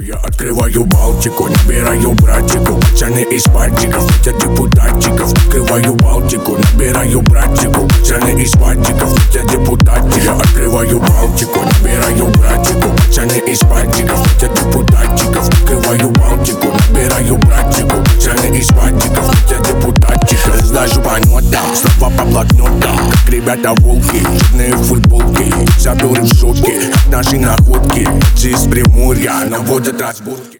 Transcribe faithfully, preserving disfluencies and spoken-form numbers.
Я открываю Балтику, набираю братику, пацаны из пальчиков, хотят депутатчиков. Открываю Балтику, набираю братику, пацаны из пальчиков, хотят депутатчиков. Я открываю Балтику, набираю братику, пацаны из пальчиков, хотят депутатчиков. Открываю Балтику, набираю братику, пацаны из пальчиков, хотят депутатчиков. Разлажу по нотам, слова по блокнотам, как ребята волки, черные футболки, заберы в шутки, наши находки, из Приморья наводят разборки.